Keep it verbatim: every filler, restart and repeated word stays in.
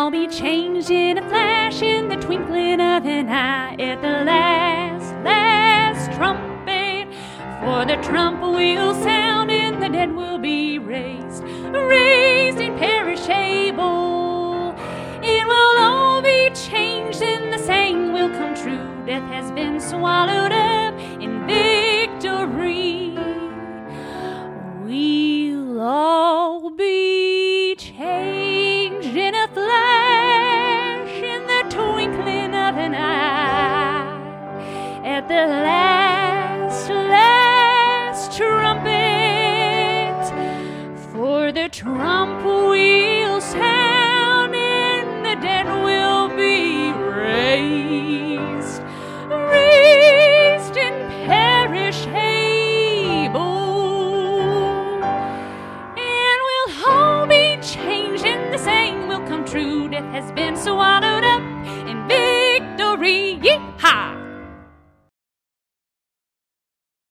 all be changed in a flash, in the twinkling of an eye, at the last, last trumpet. For the trump will sound and the dead will be raised, raised imperishable. It will all be changed and the saying will come true. Death has been swallowed up in victory. We'll all be changed in a flash, in the twinkling of an eye, at the last, last trumpet. For the trump will sound and the dead will be raised, raised imperishable. And we'll all be changed and the saying will come true. Death has been swallowed up